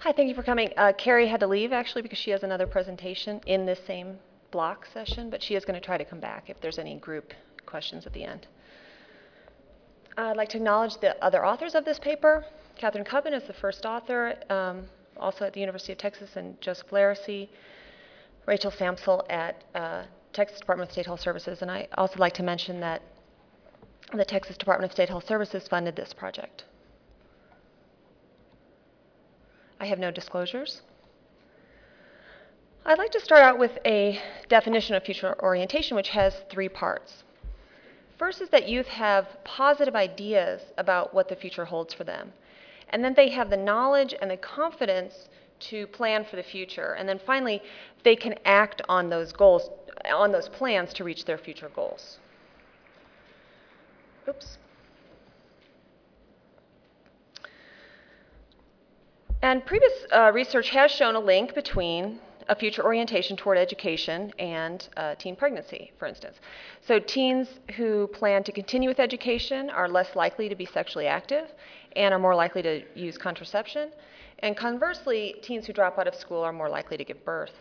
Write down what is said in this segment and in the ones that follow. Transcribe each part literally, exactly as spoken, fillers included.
Hi, thank you for coming. Uh, Carrie had to leave actually because she has another presentation in this same block session, but she is going to try to come back if there's any group questions at the end. Uh, I'd like to acknowledge the other authors of this paper. Catherine Cubbin is the first author, um, also at the University of Texas, and Joseph Laracy, Rachel Samsel at uh, Texas Department of State Health Services, and I also like to mention that the Texas Department of State Health Services funded this project. I have no disclosures. I'd like to start out with a definition of future orientation, which has three parts. First is that youth have positive ideas about what the future holds for them. And then they have the knowledge and the confidence to plan for the future. And then finally, they can act on those goals, on those plans to reach their future goals. Oops. And previous uh, research has shown a link between a future orientation toward education and uh, teen pregnancy, for instance. So teens who plan to continue with education are less likely to be sexually active and are more likely to use contraception. And conversely, teens who drop out of school are more likely to give birth.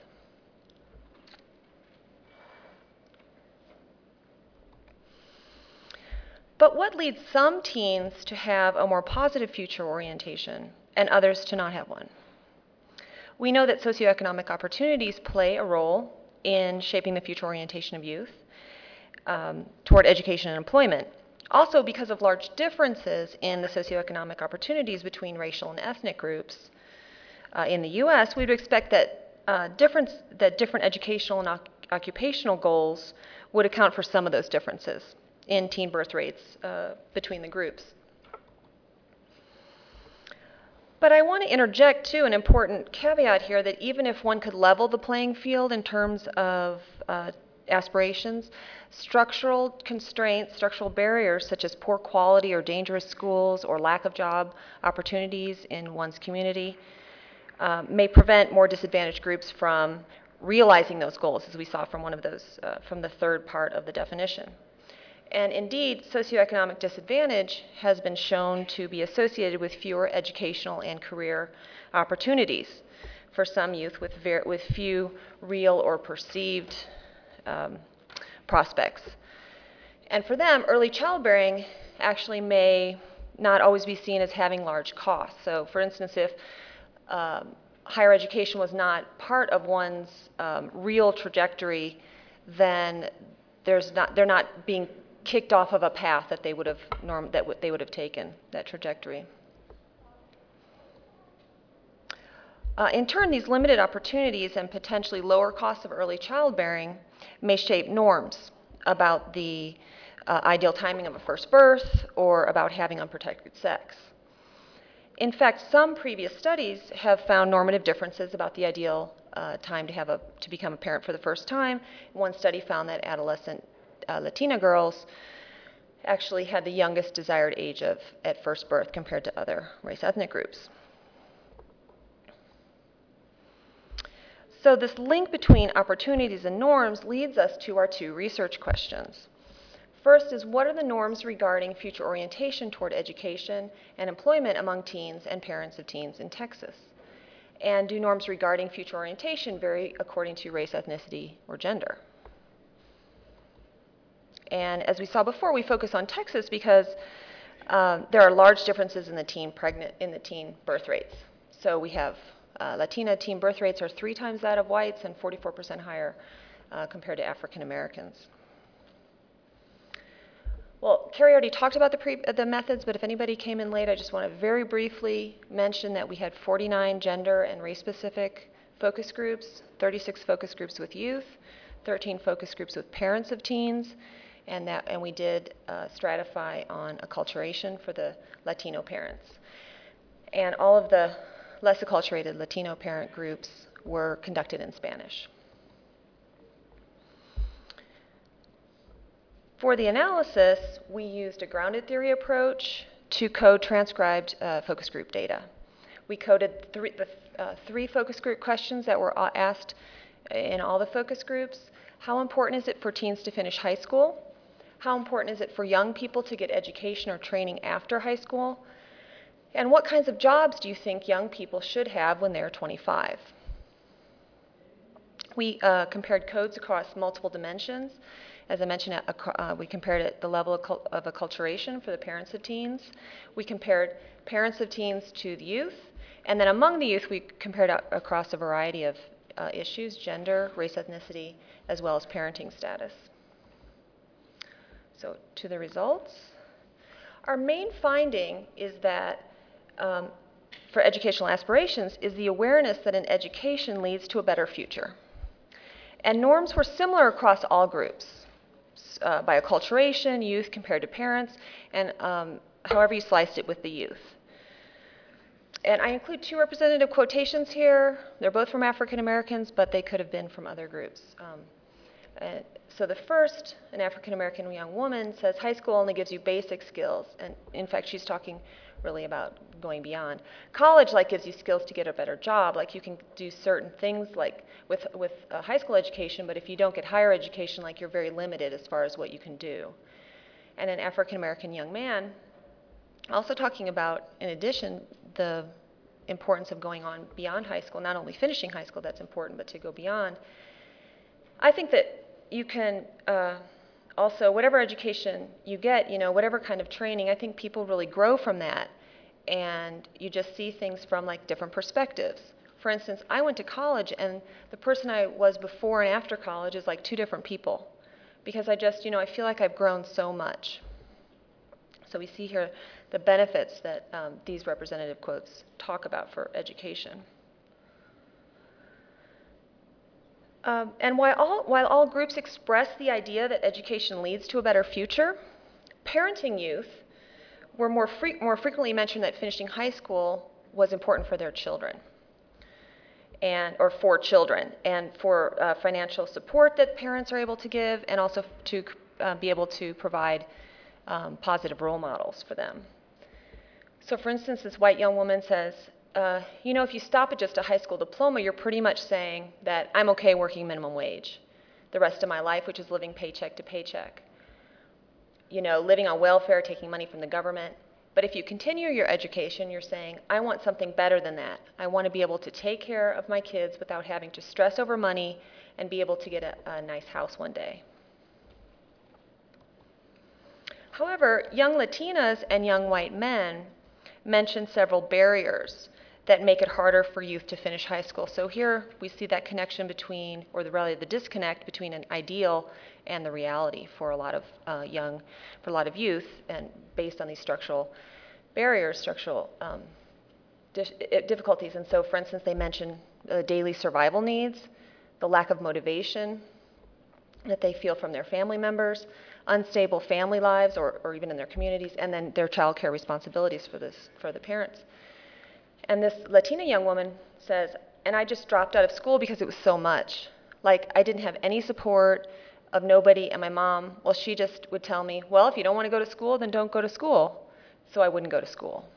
But what leads some teens to have a more positive future orientation and others to not have one? We know that socioeconomic opportunities play a role in shaping the future orientation of youth um, toward education and employment. Also, because of large differences in the socioeconomic opportunities between racial and ethnic groups uh, in the U S, we would expect that, uh, difference, that different educational and occupational goals would account for some of those differences in teen birth rates uh, between the groups. But I want to interject, too, an important caveat here that even if one could level the playing field in terms of uh, aspirations, structural constraints, structural barriers such as poor quality or dangerous schools or lack of job opportunities in one's community uh, may prevent more disadvantaged groups from realizing those goals, as we saw from one of those, uh, from the third part of the definition. And indeed, socioeconomic disadvantage has been shown to be associated with fewer educational and career opportunities for some youth with, ver with few real or perceived um, prospects. And for them, early childbearing actually may not always be seen as having large costs. So for instance, if um, higher education was not part of one's um, real trajectory, then there's not, they're not being kicked off of a path that they would have norm that w they would have taken, that trajectory. Uh, in turn, these limited opportunities and potentially lower costs of early childbearing may shape norms about the uh, ideal timing of a first birth or about having unprotected sex. In fact, some previous studies have found normative differences about the ideal uh, time to have a to become a parent for the first time. One study found that adolescent Uh, Latina girls actually had the youngest desired age of at first birth compared to other race ethnic groups. So this link between opportunities and norms leads us to our two research questions. First is, what are the norms regarding future orientation toward education and employment among teens and parents of teens in Texas? And do norms regarding future orientation vary according to race, ethnicity, or gender? And as we saw before, we focus on Texas because um, there are large differences in the teen pregnant in the teen birth rates. So we have uh, Latina teen birth rates are three times that of whites and forty-four percent higher uh, compared to African Americans. Well, Carrie already talked about the, pre the methods, but if anybody came in late, I just want to very briefly mention that we had forty-nine gender and race-specific focus groups, thirty-six focus groups with youth, thirteen focus groups with parents of teens, and, that, and we did uh, stratify on acculturation for the Latino parents. And all of the less acculturated Latino parent groups were conducted in Spanish. For the analysis, we used a grounded theory approach to code transcribed uh, focus group data. We coded three, the uh, three focus group questions that were asked in all the focus groups. How important is it for teens to finish high school? How important is it for young people to get education or training after high school? And what kinds of jobs do you think young people should have when they're twenty-five? We uh, compared codes across multiple dimensions. As I mentioned, uh, we compared it the level of, of acculturation for the parents of teens. We compared parents of teens to the youth. And then among the youth, we compared across a variety of uh, issues: gender, race, ethnicity, as well as parenting status. So to the results. Our main finding is that um, for educational aspirations is the awareness that an education leads to a better future. And norms were similar across all groups, uh, by acculturation, youth compared to parents, and um, however you sliced it with the youth. And I include two representative quotations here. They're both from African Americans, but they could have been from other groups. Um, uh, so the first, an African American young woman, says high school only gives you basic skills. And in fact, she's talking really about going beyond. College like gives you skills to get a better job. Like you can do certain things like with, with a high school education, but if you don't get higher education, like you're very limited as far as what you can do. And an African American young man also talking about, in addition, the importance of going on beyond high school, not only finishing high school, that's important, but to go beyond. I think that you can uh, also, whatever education you get, you know, whatever kind of training, I think people really grow from that. And you just see things from like different perspectives. For instance, I went to college and the person I was before and after college is like two different people. Because I just, you know, I feel like I've grown so much. So we see here the benefits that um, these representative quotes talk about for education. Um, and while all, while all groups express the idea that education leads to a better future, parenting youth were more, fre more frequently mentioned that finishing high school was important for their children, and, or for children, and for uh, financial support that parents are able to give, and also to uh, be able to provide um, positive role models for them. So for instance, this white young woman says, Uh, you know, if you stop at just a high school diploma, you're pretty much saying that I'm okay working minimum wage the rest of my life, which is living paycheck to paycheck. You know, living on welfare, taking money from the government. But if you continue your education, you're saying, I want something better than that. I want to be able to take care of my kids without having to stress over money and be able to get a, a nice house one day. However, young Latinas and young white men mention several barriers that make it harder for youth to finish high school. So here we see that connection between, or the, really the disconnect between an ideal and the reality for a lot of uh, young, for a lot of youth, and based on these structural barriers, structural um, difficulties. And so, for instance, they mention uh, daily survival needs, the lack of motivation that they feel from their family members, unstable family lives, or, or even in their communities, and then their child care responsibilities for this, for the parents. And this Latina young woman says, and I just dropped out of school because it was so much. Like, I didn't have any support of nobody, and my mom, well, she just would tell me, well, if you don't want to go to school, then don't go to school. So I wouldn't go to school.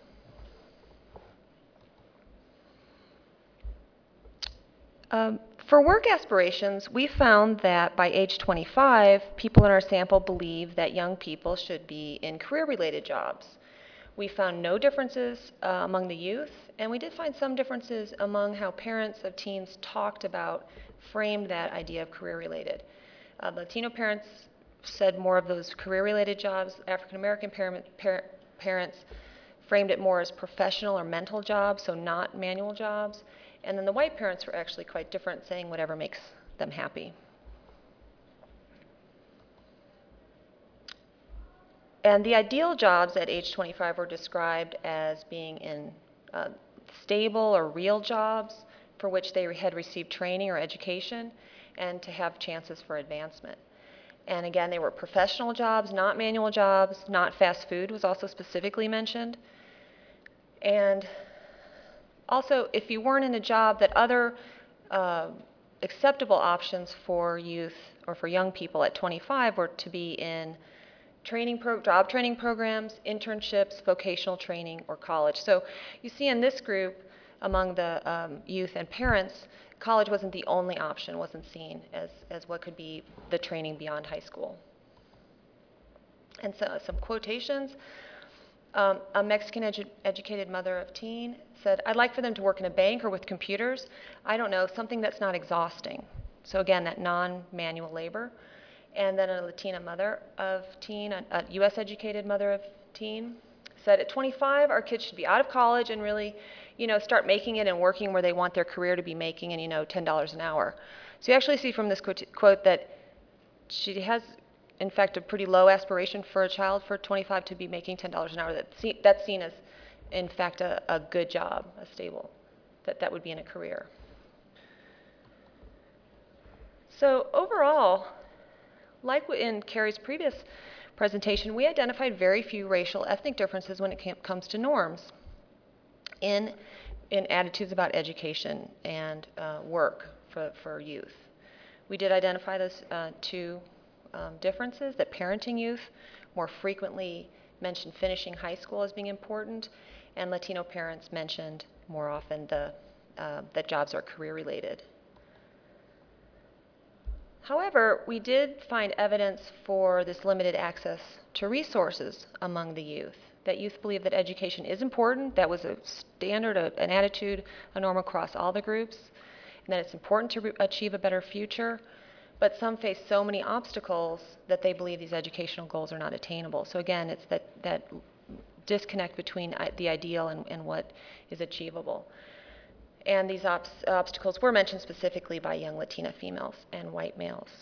Um, for work aspirations, we found that by age twenty-five, people in our sample believe that young people should be in career-related jobs. We found no differences uh, among the youth, and we did find some differences among how parents of teens talked about, framed that idea of career-related. Uh, Latino parents said more of those career-related jobs. African-American parent, par parents framed it more as professional or mental jobs, so not manual jobs. And then the white parents were actually quite different, saying whatever makes them happy. And the ideal jobs at age twenty-five were described as being in uh, stable or real jobs for which they had received training or education, and to have chances for advancement. And again, they were professional jobs, not manual jobs, not fast food was also specifically mentioned. And also, if you weren't in a job, that other uh, acceptable options for youth or for young people at twenty-five were to be in training pro job training programs, internships, vocational training, or college. So you see in this group, among the um, youth and parents, college wasn't the only option, wasn't seen as, as what could be the training beyond high school. And so some quotations. Um, a Mexican edu educated mother of teen said, I'd like for them to work in a bank or with computers. I don't know, something that's not exhausting. So again, that non-manual labor. And then a Latina mother of teen, a, a U S educated mother of teen, said at twenty-five, our kids should be out of college and really, you know, start making it and working where they want their career to be making, and, you know, ten dollars an hour. So you actually see from this quote, quote that she has, in fact, a pretty low aspiration for a child for twenty-five to be making ten dollars an hour. That see, that's seen as, in fact, a, a good job, a stable, that that would be in a career. So overall, like in Carrie's previous presentation, we identified very few racial ethnic differences when it came, comes to norms in, in attitudes about education and uh, work for, for youth. We did identify those uh, two um, differences, that parenting youth more frequently mentioned finishing high school as being important, and Latino parents mentioned more often the, uh, that jobs are career related. However, we did find evidence for this limited access to resources among the youth, that youth believe that education is important. That was a standard, a, an attitude, a norm across all the groups, and that it's important to achieve a better future. But some face so many obstacles that they believe these educational goals are not attainable. So again, it's that, that disconnect between the ideal and, and what is achievable. And these obs obstacles were mentioned specifically by young Latina females and white males.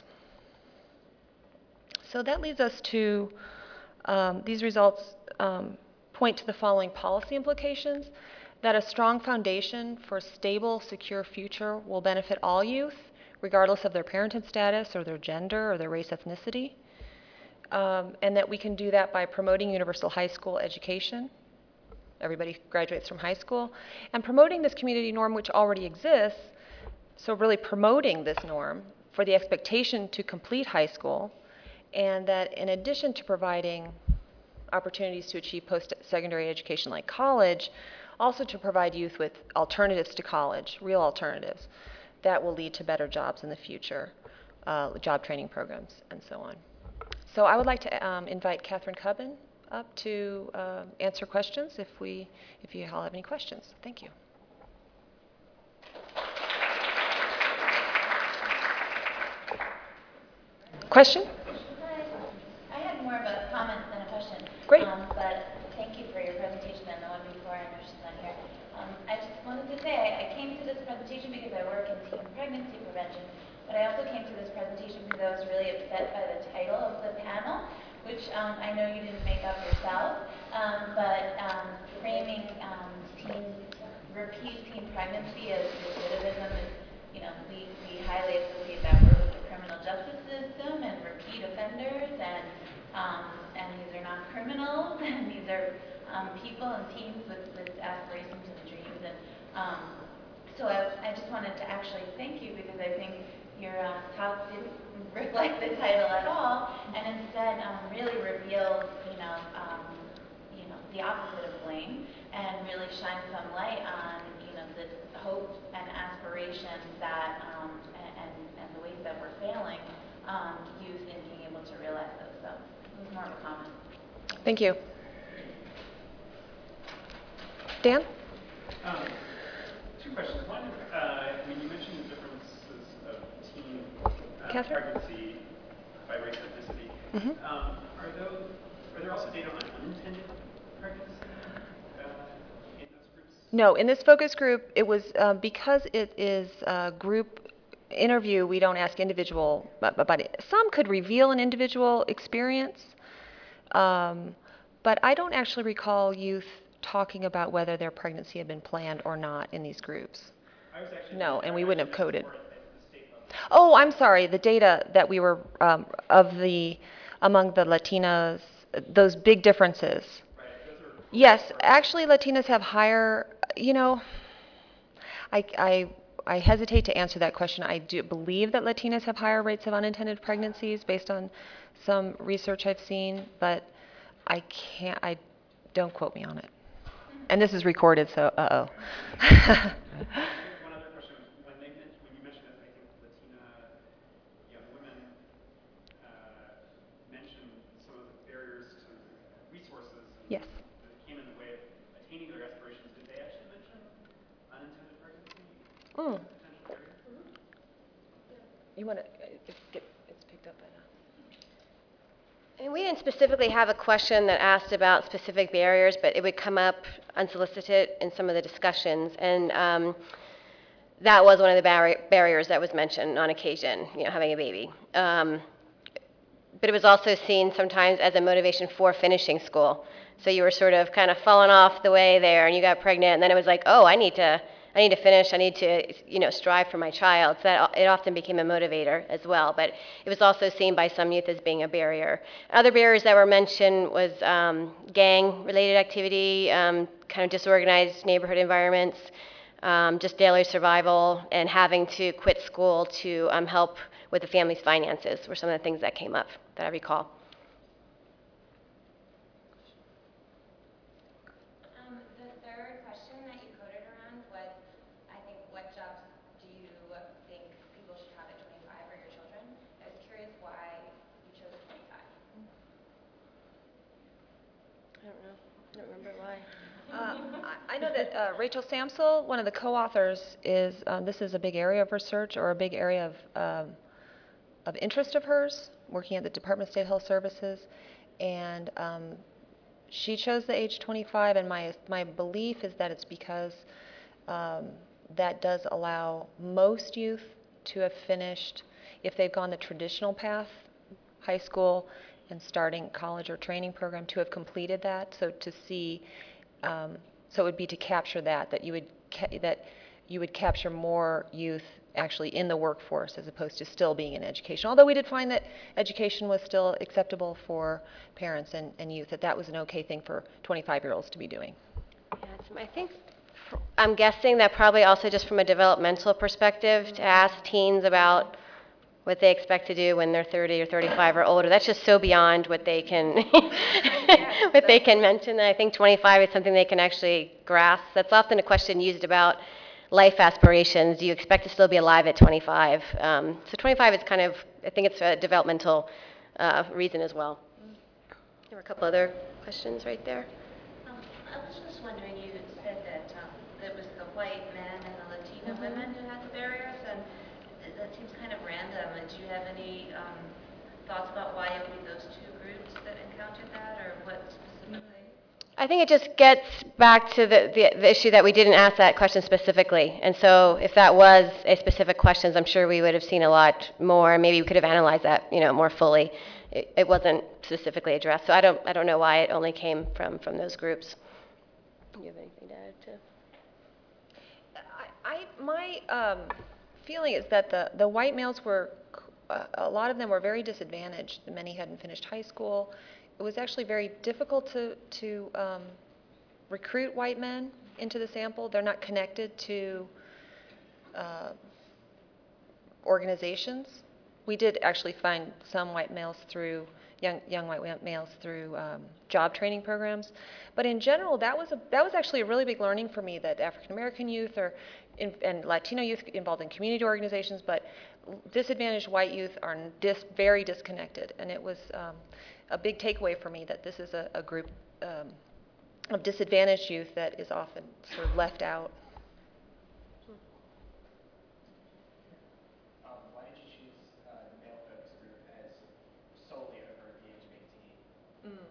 So that leads us to, um, these results um, point to the following policy implications: that a strong foundation for a stable, secure future will benefit all youth, regardless of their parentage status or their gender or their race, ethnicity, um, and that we can do that by promoting universal high school education. Everybody graduates from high school, and promoting this community norm which already exists, so really promoting this norm for the expectation to complete high school, and that in addition to providing opportunities to achieve post-secondary education like college, also to provide youth with alternatives to college, real alternatives, that will lead to better jobs in the future, uh, job training programs, and so on. So I would like to um, invite Catherine Cubbin up to uh, answer questions if we, if you all have any questions. Thank you. Question? Hi. I had more of a comment than a question. Great. Um, but thank you for your presentation and the one before. I know she's not here. Um, I just wanted to say I came to this presentation because I work in teen pregnancy prevention, but I also came to this presentation because I was really upset by the title of the panel, which um, I know you didn't make up yourself, um, but um, framing um, teen, repeat teen pregnancy as recidivism is, you know, we, we highly associate that word with the criminal justice system and repeat offenders, and um, and these are not criminals, and these are um, people and teens with, with aspirations and dreams. And um, so I, I just wanted to actually thank you, because I think your uh, talk didn't reflect the title at all, and instead um, really revealed, you know, um, you know, the opposite of blame, and really shine some light on, you know, the hope and aspirations that, um, and, and the ways that we're failing um, youth in being able to realize those. So it was more of a comment. Thank you. Dan? Um, two questions. One, uh, when you mentioned the differences of teen uh, pregnancy by race ethnicity, mm-hmm. um, are, those, are there also data on unintended pregnancy uh, in those groups? No, in this focus group, it was uh, because it is a group interview, we don't ask individual, but, but some could reveal an individual experience, um, but I don't actually recall youth talking about whether their pregnancy had been planned or not in these groups. I was actually no, and we wouldn't have coded. Oh, I'm sorry, the data that we were, um, of the, among the Latinas, those big differences. Right. Those are yes, actually Latinas have higher, you know, I, I I hesitate to answer that question. I do believe that Latinas have higher rates of unintended pregnancies based on some research I've seen, but I can't, I, don't quote me on it. And this is recorded, so uh-oh. One other question. When, they, when you mentioned that, I think Latina young women uh, mentioned some of the barriers to resources and yes. the aspirations, did they actually mention unintended pregnancy? Mm. Potential barrier? You want to, it's, get, it's picked up by now. And we didn't specifically have a question that asked about specific barriers, but it would come up unsolicited in some of the discussions. And um, that was one of the barri- barriers that was mentioned on occasion, you know, having a baby. Um, but it was also seen sometimes as a motivation for finishing school. So you were sort of kind of falling off the way there, and you got pregnant, and then it was like, oh, I need to, I need to finish. I need to, you know, strive for my child. So that it often became a motivator as well. But it was also seen by some youth as being a barrier. Other barriers that were mentioned was um, gang-related activity, um, kind of disorganized neighborhood environments, um, just daily survival, and having to quit school to um, help with the family's finances were some of the things that came up that I recall. Um, the third question that you coded around was, I think, what jobs do you think people should have at twenty-five or your children? I was curious why you chose twenty-five. I don't know. I don't remember why. Uh, I, I know that uh, Rachel Samsel, one of the co-authors, is um, this is a big area of research or a big area of um, of interest of hers, working at the Department of State Health Services, and um, she chose the age twenty-five, and my my belief is that it's because um, that does allow most youth to have finished, if they've gone the traditional path, high school and starting college or training program, to have completed that. So to see, um, so it would be to capture that, that you would ca- that you would capture more youth actually in the workforce as opposed to still being in education. Although we did find that education was still acceptable for parents and, and youth, that that was an okay thing for twenty-five-year-olds to be doing. Yes, I think, I'm guessing that probably also just from a developmental perspective, to ask teens about what they expect to do when they're thirty or thirty-five or older, that's just so beyond what they can Yes, what they can mention. I think twenty-five is something they can actually grasp. That's often a question used about life aspirations. Do you expect to still be alive at twenty-five? Um, so twenty-five is kind of, I think it's a developmental uh, reason as well. There were a couple other questions right there. Um, I was just wondering, you said that um, it was the white men and the Latino mm-hmm. women who had the barriers, and that seems kind of random. And do you have any um, thoughts about why it would be those two groups that encountered that, or what specifically? I think it just gets back to the, the, the issue that we didn't ask that question specifically. And so if that was a specific question, I'm sure we would have seen a lot more. Maybe we could have analyzed that, you know, more fully. It, it wasn't specifically addressed. So I don't, I don't know why it only came from, from those groups. Do you have anything to add to? I, I my um, feeling is that the, the white males were, uh, a lot of them were very disadvantaged. Many hadn't finished high school. It was actually very difficult to, to um, recruit white men into the sample. They're not connected to uh, organizations. We did actually find some white males through, young, young white males through um, job training programs. But in general, that was, a, that was actually a really big learning for me, that African American youth are in, and Latino youth involved in community organizations, but disadvantaged white youth are dis, very disconnected. And it was um, a big takeaway for me that this is a, a group um, of disadvantaged youth that is often sort of left out. Um, why did you choose uh, the male focus group as solely over the age of eighteen? Mm.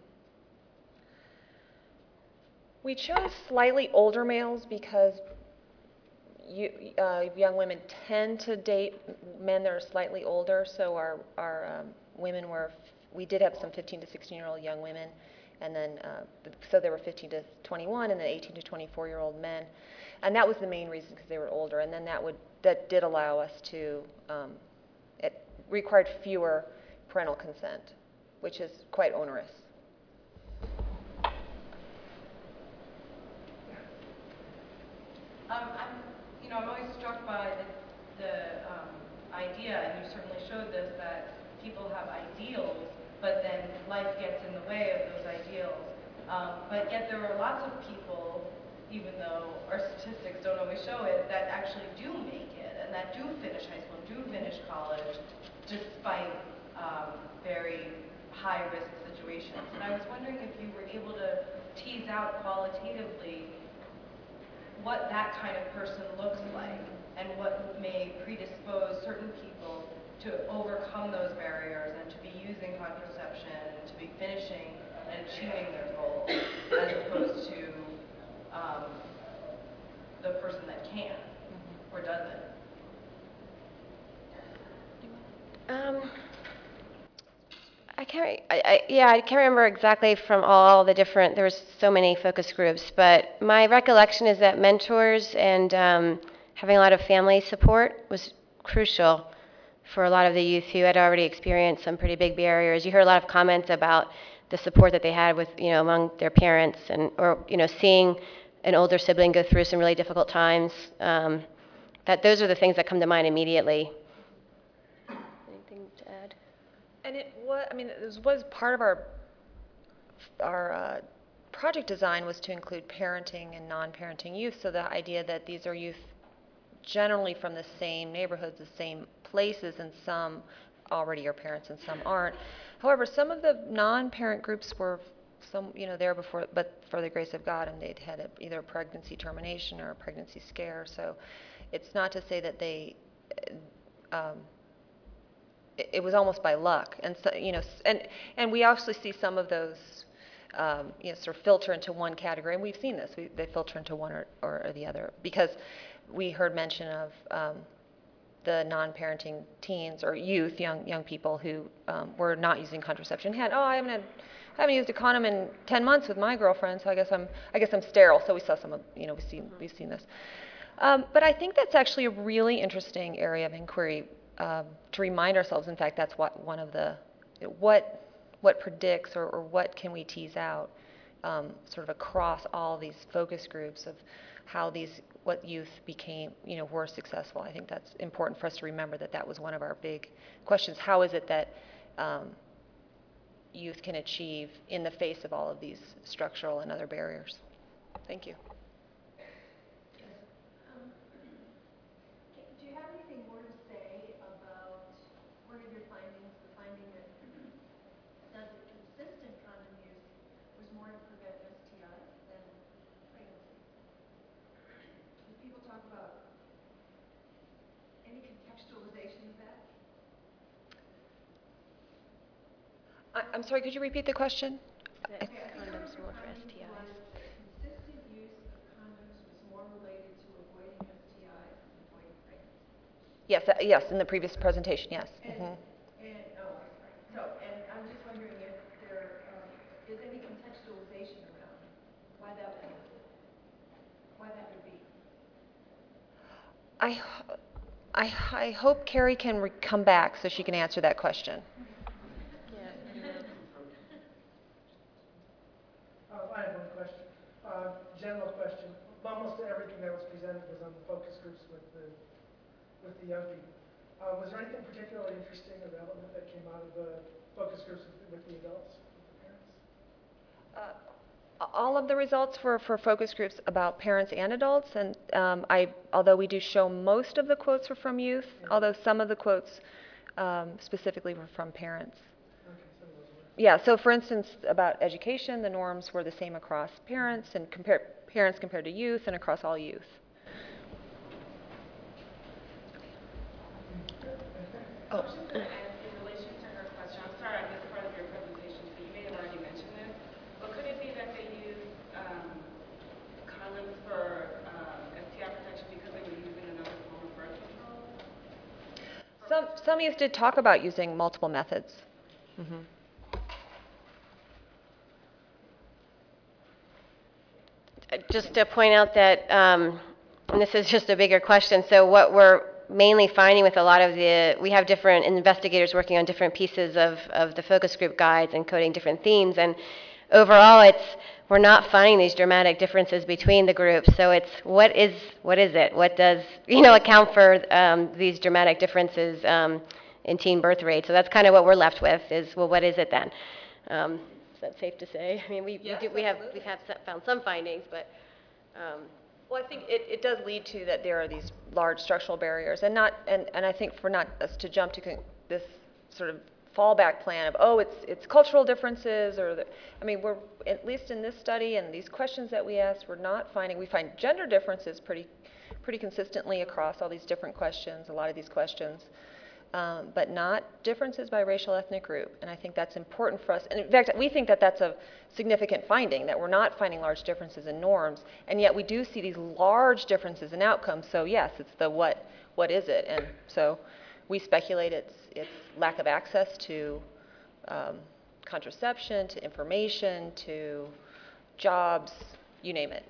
We chose slightly older males because you, uh, young women tend to date men that are slightly older, so our, our um, women were, we did have some fifteen to sixteen year old young women, and then, uh, so there were fifteen to twenty-one and then eighteen to twenty-four year old men. And that was the main reason, because they were older, and then that would, that did allow us to, um, it required fewer parental consent, which is quite onerous. Um, I'm, you know, I'm always struck by the, the um, idea, and you certainly showed this, that people have ideals, but then life gets in the way of those ideals. Um, but yet there are lots of people, even though our statistics don't always show it, that actually do make it, and that do finish high school, do finish college, despite um, very high-risk situations. And I was wondering if you were able to tease out qualitatively what that kind of person looks like and what may predispose certain people to overcome those barriers and to be using contraception and to be finishing and achieving their goals, as opposed to um, the person that can or doesn't. Um, I can't, I, I, yeah, I can't remember exactly from all the different, there was so many focus groups, but my recollection is that mentors and um, having a lot of family support was crucial for a lot of the youth who had already experienced some pretty big barriers. You heard a lot of comments about the support that they had with, you know, among their parents, and, or, you know, seeing an older sibling go through some really difficult times. Um, that those are the things that come to mind immediately. Anything to add? And it was, I mean, it was, was part of our, our uh, project design was to include parenting and non-parenting youth, so the idea that these are youth generally from the same neighborhoods, the same places, and some already are parents and some aren't. However, some of the non-parent groups were some, you know, there before, but for the grace of God, and they'd had a, either a pregnancy termination or a pregnancy scare. So it's not to say that they, um, it, it was almost by luck. And so, you know, and and we actually see some of those, um, you know, sort of filter into one category, and we've seen this. We, they filter into one or, or, or the other, because we heard mention of um, the non-parenting teens or youth, young young people who um, were not using contraception. Had, oh, I haven't had, I haven't used a condom in ten months with my girlfriend, so I guess I'm I guess I'm sterile. So we saw some of, you know, we've seen we've seen this. Um, but I think that's actually a really interesting area of inquiry, um, to remind ourselves. In fact, that's what one of the what what predicts, or, or what can we tease out, um, sort of across all these focus groups of how these, what youth became, you know, were successful. I think that's important for us to remember, that that was one of our big questions. How is it that um, youth can achieve in the face of all of these structural and other barriers? Thank you. Um, do you have anything more to say about one of your findings, the finding that said that consistent condom use was more to prevent S T Is than pregnancy? Did people talk about any contextualization of that? I, I'm sorry, could you repeat the question? That condoms more for S T Is. Consistent use of condoms was more related to avoiding S T Is than avoiding pregnancy. Yes, uh, yes, in the previous presentation, yes. And, Mm-hmm. and oh, sorry. So, and I'm just wondering if there um, is any contextualization around why that would, why that would be. I, ho- I, I hope Carrie can re- come back so she can answer that question. Uh, I have one question, uh, general question. Almost everything that was presented was on the focus groups with the with the young people. Uh, was there anything particularly interesting or relevant that came out of the focus groups with, with the adults, with the parents? Uh, all of the results were for focus groups about parents and adults, and um, I, although we do show most of the quotes were from youth, yeah. Although some of the quotes um, specifically were from parents. Okay, some of those were. Yeah, so for instance, about education, the norms were the same across parents and compare, parents compared to youth, and across all youth. Oh. In relation to her question, I'm sorry I missed part of your presentation, so you may have already mentioned this, but could it be that they used um, condoms for uh, S T I protection because they were using another form of birth control? Some, some youth did talk about using multiple methods. Mm-hmm. Just to point out that, um, and this is just a bigger question, so what we're mainly finding with a lot of the, we have different investigators working on different pieces of, of the focus group guides and coding different themes, and overall it's, we're not finding these dramatic differences between the groups. So it's, what is, what is it? What does, you know, account for um, these dramatic differences um, in teen birth rate? So that's kind of what we're left with, is, well, what is it then? Um, is that safe to say? I mean, we, Yes, we, do, we have, absolutely. we have found some findings, but um, well, I think it, it does lead to that there are these large structural barriers, and not, and, and I think for not us to jump to con- this sort of fallback plan of, oh, it's it's cultural differences, or the, I mean, we're, at least in this study and these questions that we asked, we're not finding, we find gender differences pretty, pretty consistently across all these different questions, a lot of these questions, um, but not differences by racial ethnic group. And I think that's important for us. And in fact, we think that that's a significant finding, that we're not finding large differences in norms, and yet we do see these large differences in outcomes. So yes, it's the what, what is it? And so we speculate it's, it's lack of access to um, contraception, to information, to jobs, you name it.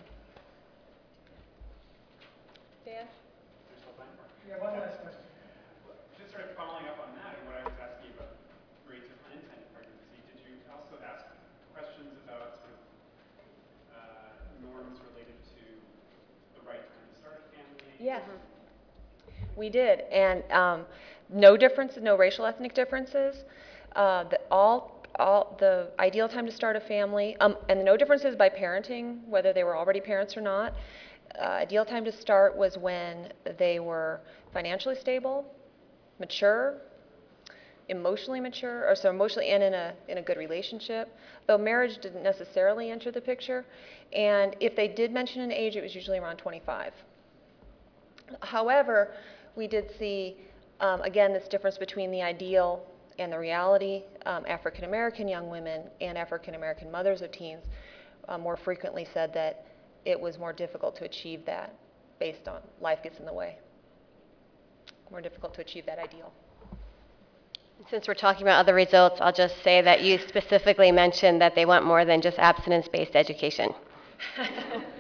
Dan? Yeah, one last question. Just sort of following up on that and what I was asking about rates of unintended pregnancy, did you also ask questions about sort of uh, norms related to the right time to start a family? Yes. We did, and um, no differences, no racial ethnic differences. Uh, the, all, all the ideal time to start a family, um, and no differences by parenting, whether they were already parents or not. Uh, ideal time to start was when they were financially stable, mature, emotionally mature, or so emotionally and in a in a good relationship. Though marriage didn't necessarily enter the picture, and if they did mention an age, it was usually around twenty-five. However, we did see, um, again, this difference between the ideal and the reality. Um, African American young women and African American mothers of teens uh, more frequently said that it was more difficult to achieve that based on life gets in the way. More difficult to achieve that ideal. Since we're talking about other results, I'll just say that you specifically mentioned that they want more than just abstinence-based education.